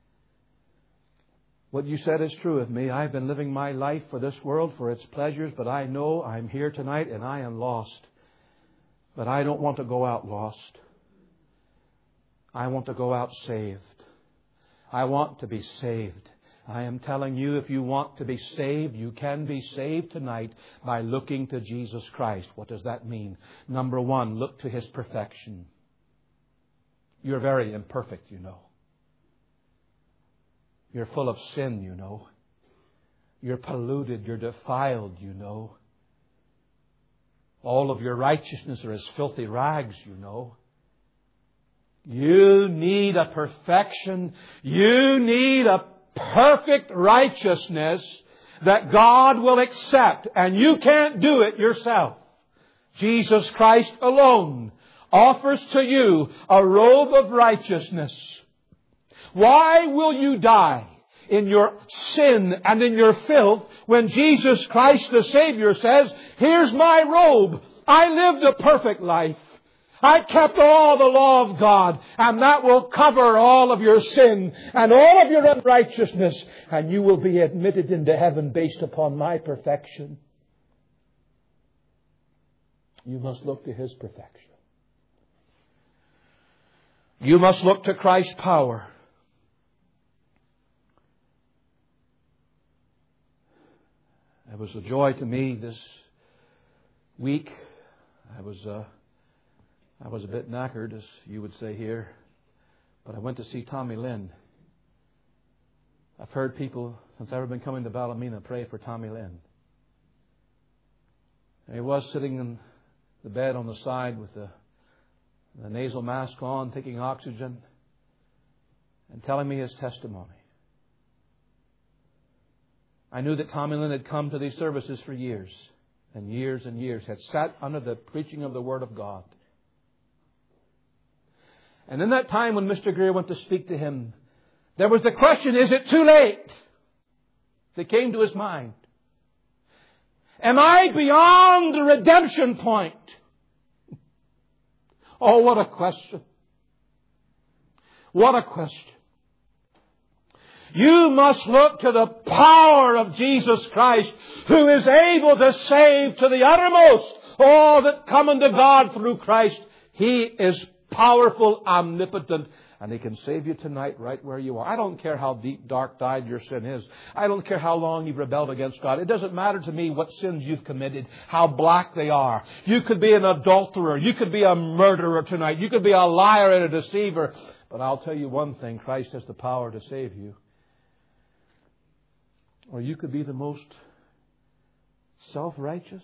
What you said is true of me. I've been living my life for this world, for its pleasures, but I know I'm here tonight and I am lost. But I don't want to go out lost. I want to go out saved. I want to be saved. I am telling you, if you want to be saved, you can be saved tonight by looking to Jesus Christ. What does that mean? Number one, look to His perfection. You're very imperfect, you know. You're full of sin, you know. You're polluted, you're defiled, you know. All of your righteousness are as filthy rags, you know. You need a perfection. You need a perfect righteousness that God will accept. And you can't do it yourself. Jesus Christ alone offers to you a robe of righteousness. Why will you die in your sin and in your filth when Jesus Christ the Savior says, here's my robe. I lived a perfect life. I kept all the law of God, and that will cover all of your sin and all of your unrighteousness, and you will be admitted into heaven based upon my perfection. You must look to His perfection. You must look to Christ's power. It was a joy to me this week. I was a bit knackered, as you would say here, but I went to see Tommy Lynn. I've heard people, since I've been coming to Ballymena, pray for Tommy Lynn. And he was sitting in the bed on the side with the nasal mask on, taking oxygen, and telling me his testimony. I knew that Tommy Lynn had come to these services for years and years and years, had sat under the preaching of the Word of God. And in that time when Mr. Greer went to speak to him, there was the question, is it too late? That came to his mind. Am I beyond the redemption point? Oh, what a question. What a question. You must look to the power of Jesus Christ, who is able to save to the uttermost all that come unto God through Christ. He is powerful, omnipotent, and He can save you tonight right where you are. I don't care how deep, dark, dyed your sin is. I don't care how long you've rebelled against God. It doesn't matter to me what sins you've committed, how black they are. You could be an adulterer. You could be a murderer tonight. You could be a liar and a deceiver. But I'll tell you one thing, Christ has the power to save you. Or you could be the most self-righteous,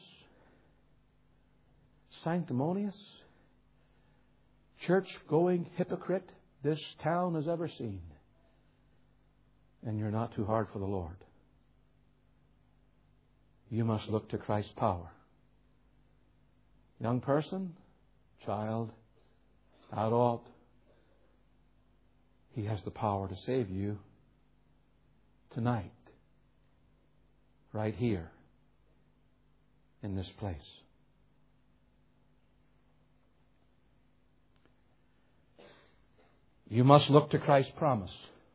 sanctimonious, church-going hypocrite this town has ever seen. And you're not too hard for the Lord. You must look to Christ's power. Young person, child, adult, He has the power to save you tonight. Right here, in this place. You must look to Christ's promise.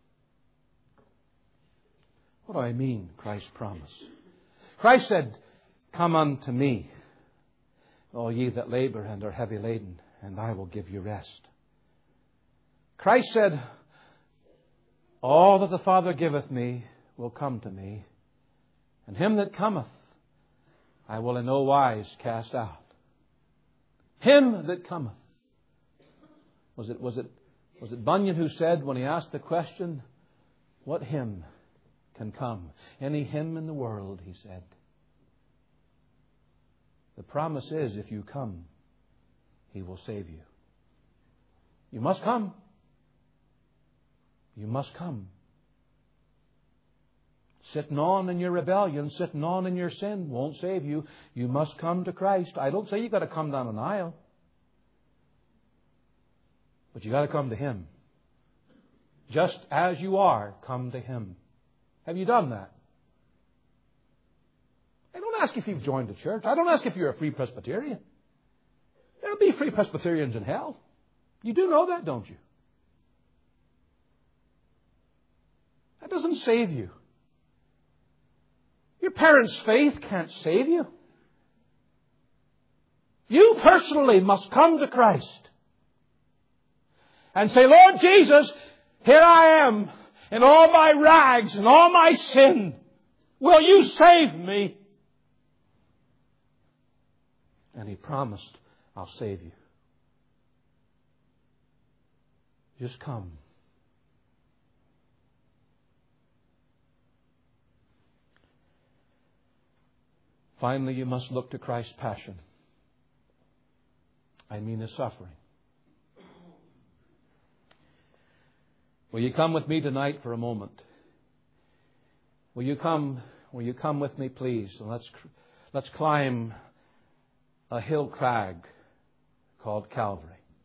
What do I mean, Christ's promise? Christ said, come unto me, all ye that labor and are heavy laden, and I will give you rest. Christ said, all that the Father giveth me will come to me. And him that cometh, I will in no wise cast out. Him that cometh. Was it Bunyan who said, when he asked the question, what hymn can come? Any hymn in the world, he said. The promise is, if you come, He will save you. You must come. You must come. Sitting on in your rebellion, sitting on in your sin won't save you. You must come to Christ. I don't say you've got to come down an aisle. But you've got to come to Him. Just as you are, come to Him. Have you done that? I don't ask if you've joined a church. I don't ask if you're a Free Presbyterian. There'll be Free Presbyterians in hell. You do know that, don't you? That doesn't save you. Your parents' faith can't save you. You personally must come to Christ and say, Lord Jesus, here I am in all my rags and all my sin. Will you save me? And He promised, I'll save you. Just come. Finally, you must look to Christ's passion. I mean His suffering. Will you come with me tonight for a moment? Will you come with me, please? And let's climb a hill crag called Calvary.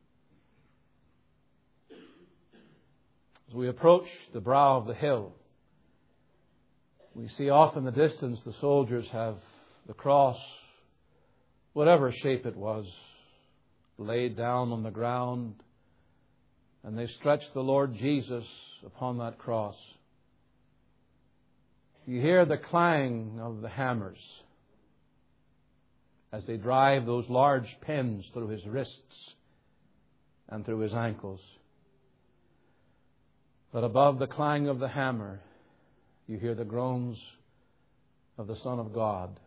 As we approach the brow of the hill, we see off in the distance the soldiers have the cross, whatever shape it was, laid down on the ground, and they stretched the Lord Jesus upon that cross. You hear the clang of the hammers as they drive those large pins through His wrists and through His ankles. But above the clang of the hammer, you hear the groans of the Son of God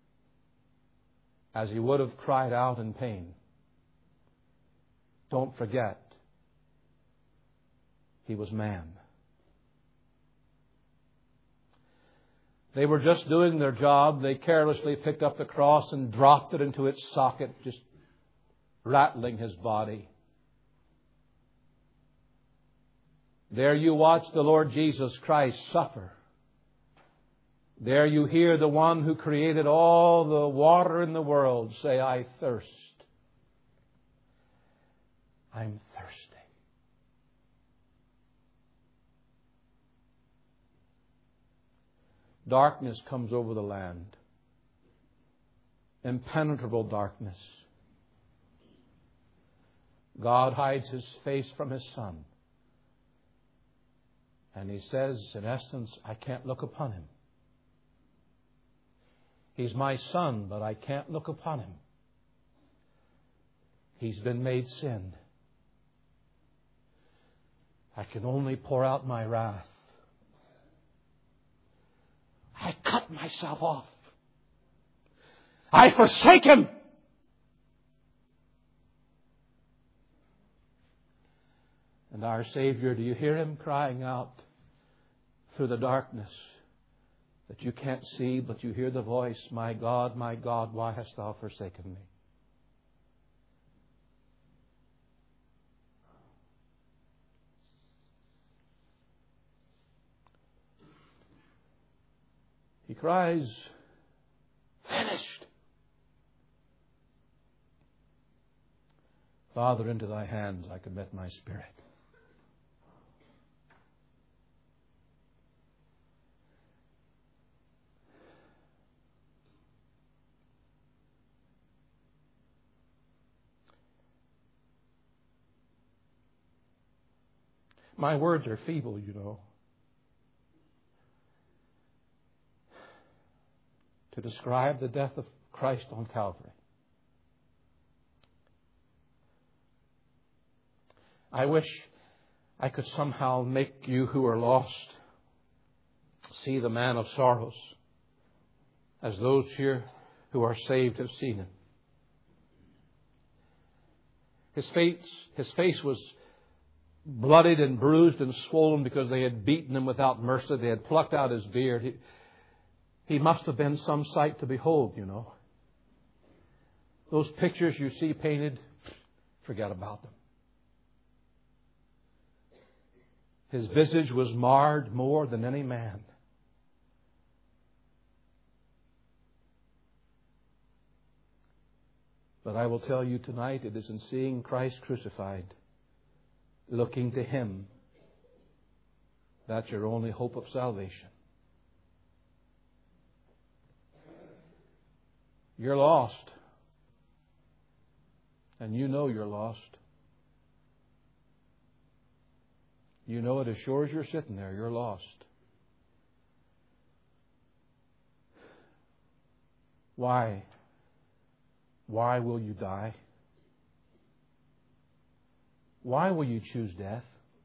as He would have cried out in pain. Don't forget, He was man. They were just doing their job. They carelessly picked up the cross and dropped it into its socket, just rattling His body. There you watch the Lord Jesus Christ suffer. There you hear the one who created all the water in the world say, I thirst. I'm thirsty. Darkness comes over the land. Impenetrable darkness. God hides His face from His Son. And He says, in essence, I can't look upon Him. He's my Son, but I can't look upon Him. He's been made sin. I can only pour out my wrath. I cut myself off. I forsake Him. And our Savior, do you hear Him crying out through the darkness that you can't see, but you hear the voice, my God, why hast Thou forsaken me? He cries, finished. Father, into Thy hands I commit my spirit. My words are feeble, you know, to describe the death of Christ on Calvary. I wish I could somehow make you who are lost see the man of sorrows as those here who are saved have seen Him. His face was bloodied and bruised and swollen because they had beaten Him without mercy. They had plucked out His beard. He must have been some sight to behold, you know. Those pictures you see painted, forget about them. His visage was marred more than any man. But I will tell you tonight, it is in seeing Christ crucified, looking to Him, That's your only hope of salvation. You're lost. And you know you're lost. You know it as sure as you're sitting there, you're lost. Why? Why will you die? Why will you choose death?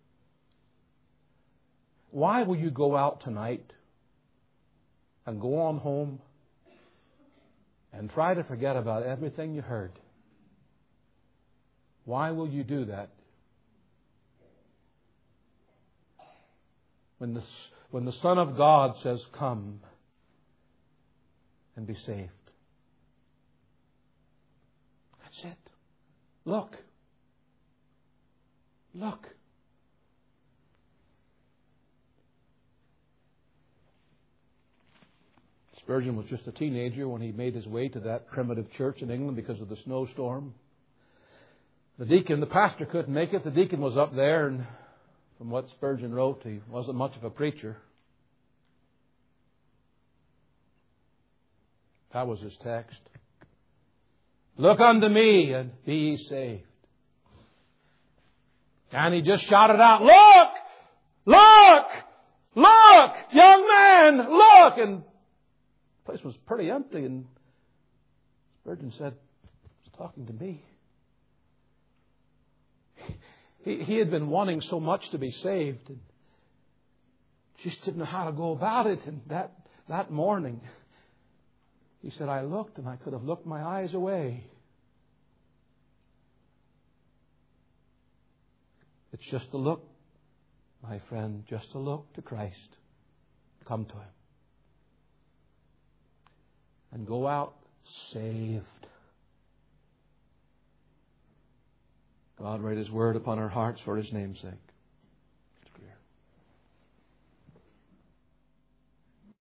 Why will you go out tonight and go on home and try to forget about everything you heard? Why will you do that? When the Son of God says, "Come and be saved." That's it. Look. Look. Spurgeon was just a teenager when he made his way to that primitive church in England because of the snowstorm. The pastor couldn't make it. The deacon was up there, and from what Spurgeon wrote, he wasn't much of a preacher. That was his text. Look unto me and be ye saved. And he just shouted out, "Look! Look! Look! Young man, look!" And the place was pretty empty, and Spurgeon said, "He's talking to me." He had been wanting so much to be saved and just didn't know how to go about it. And that morning, he said, "I looked and I could have looked my eyes away." It's just a look, my friend, just a look to Christ. Come to Him. And go out saved. God write His word upon our hearts for His name's sake.